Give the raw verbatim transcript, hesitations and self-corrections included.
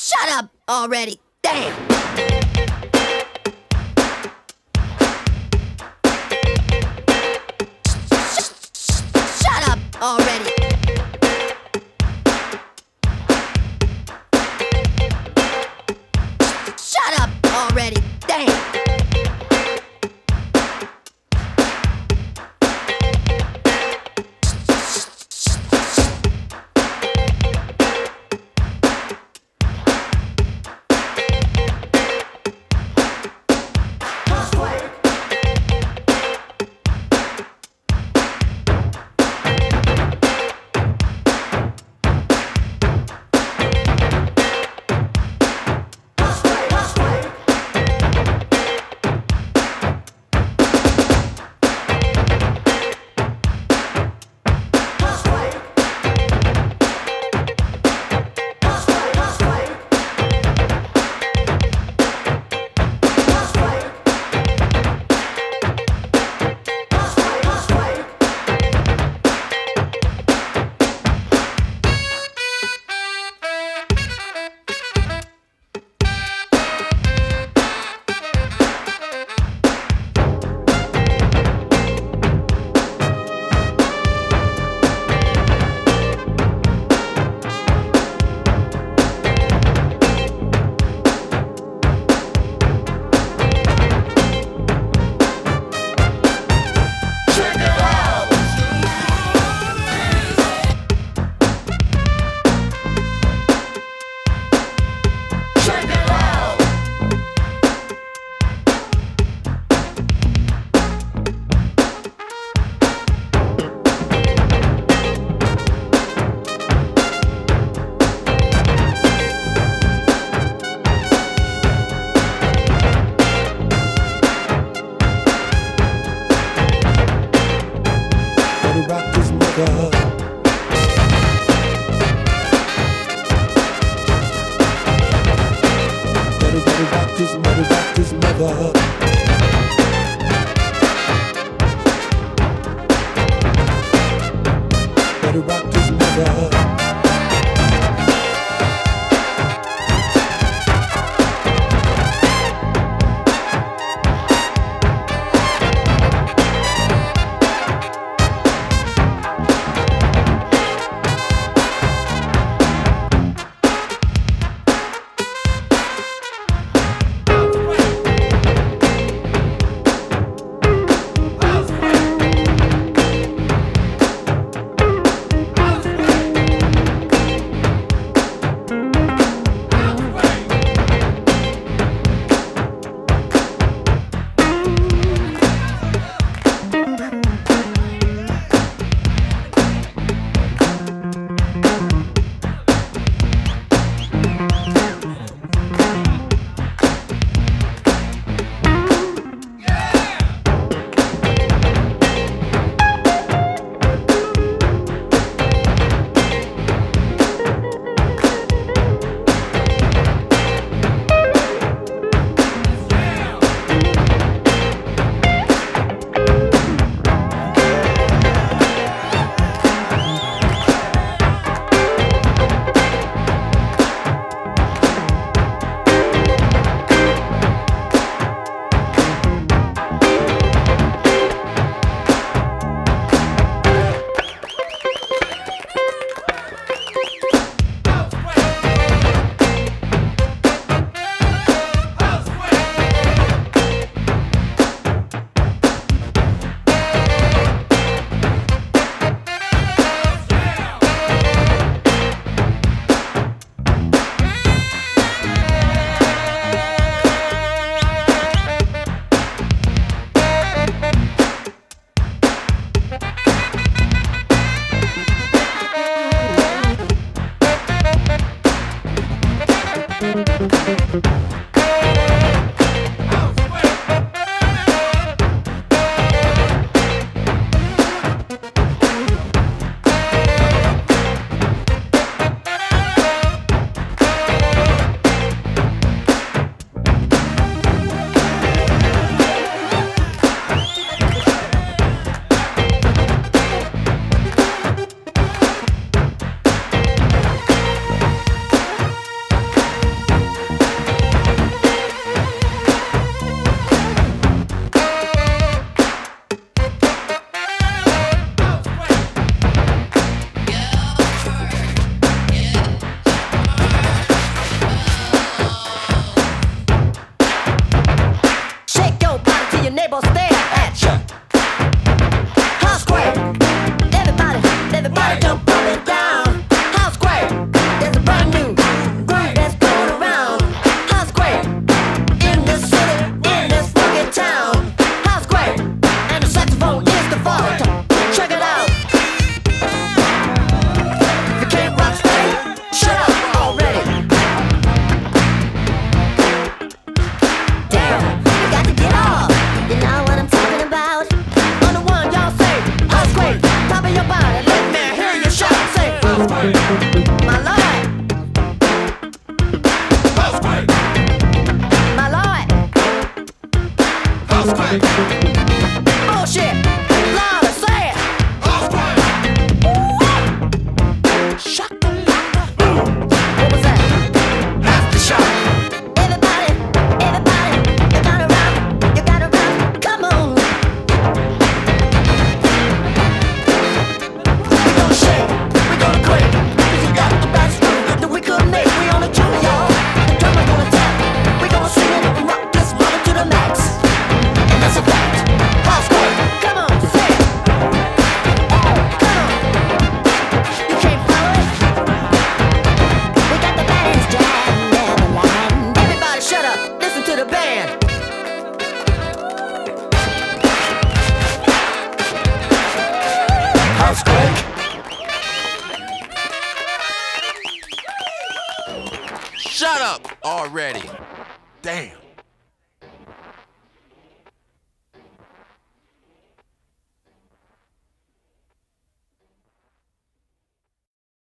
Shut up already. Damn. Shut up already. Shut up already. Damn. Bullshit. Louder, say it. Shut the locker. What was that? Aftershock. Everybody, everybody, you gotta rock, you gotta rock. Come on. We gonna shake, we gonna quake, 'cause you got the best groove that we could make. We on a tune, y'all. The drummer gonna tap. We gonna sing it and rock this mother to the max. And that's a fact. Housequake. Come on, say it. Come on. You can't follow it. We got the baddest jam in the land. Everybody shut up. Listen to the band. Housequake. Shut up already. Damn.